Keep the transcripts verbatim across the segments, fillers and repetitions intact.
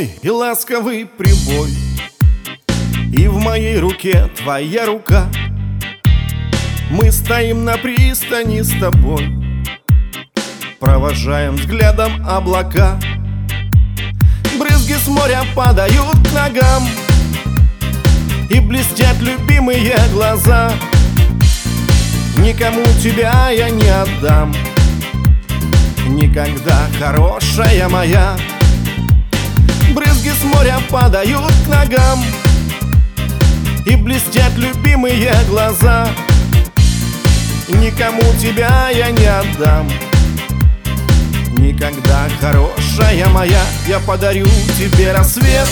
весной и ласковый прибой, и в моей руке твоя рука. Мы стоим на пристани с тобой, провожаем взглядом облака. Брызги с моря падают к ногам, и блестят любимые глаза. Никому тебя я не отдам никогда, хорошая моя. Брызги с моря падают к ногам, и блестят любимые глаза. Никому тебя я не отдам никогда, хорошая моя. Я подарю тебе рассвет,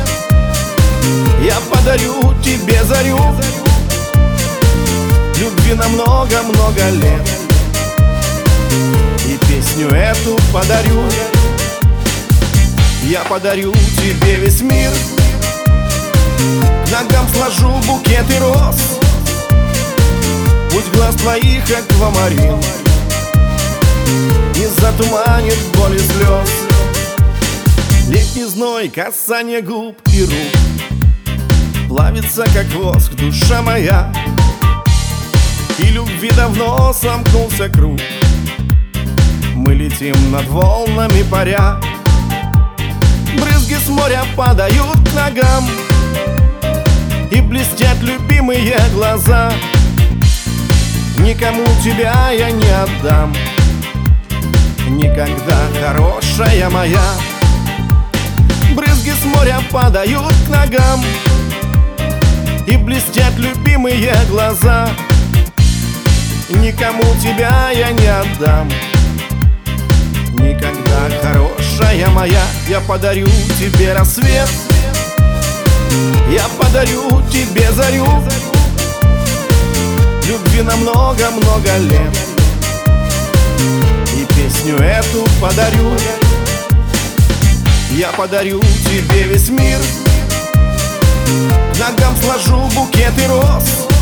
я подарю тебе зарю, любви на много-много лет, и песню эту подарю. Я подарю тебе весь мир, к ногам сложу букеты роз. Пусть глаз твоих аквамарин не затуманит боли слез. Летний зной, касание губ и рук, плавится, как воск, душа моя. И любви давно сомкнулся круг, мы летим над волнами паря. Брызги с моря падают к ногам, и блестят любимые глаза. Никому тебя я не отдам никогда, хорошая моя. Брызги с моря падают к ногам, и блестят любимые глаза. Никому тебя я не отдам никогда, хорошая моя. Я подарю тебе рассвет, я подарю тебе зарю, любви на много-много лет, и песню эту подарю. Я подарю тебе весь мир, к ногам сложу букеты роз.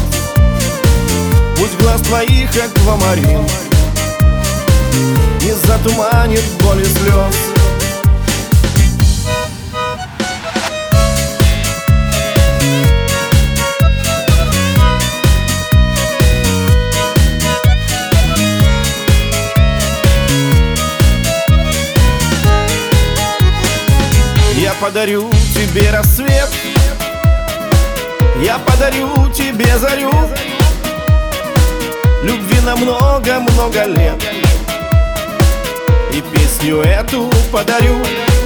Пусть глаз твоих аквамарин не затуманит боли слез. Я подарю тебе рассвет, я подарю тебе зарю, любви на много-много лет, и песню эту подарю.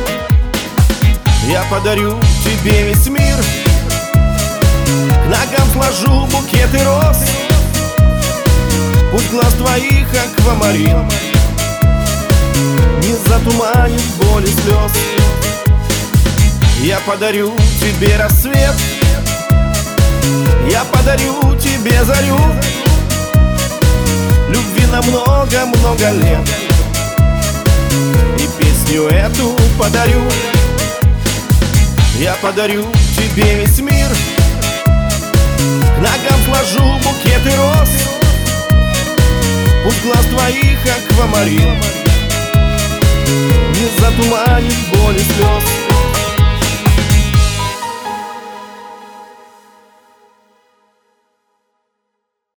Я подарю тебе весь мир, к ногам сложу букеты роз. Пусть глаз твоих аквамарин не затуманит боли слез. Я подарю тебе рассвет, я подарю тебе зарю, любви на много-много лет, и песню эту подарю. Я подарю тебе весь мир, к ногам сложу букеты роз. Пусть глаз твоих аквамарин не затуманит боли слез.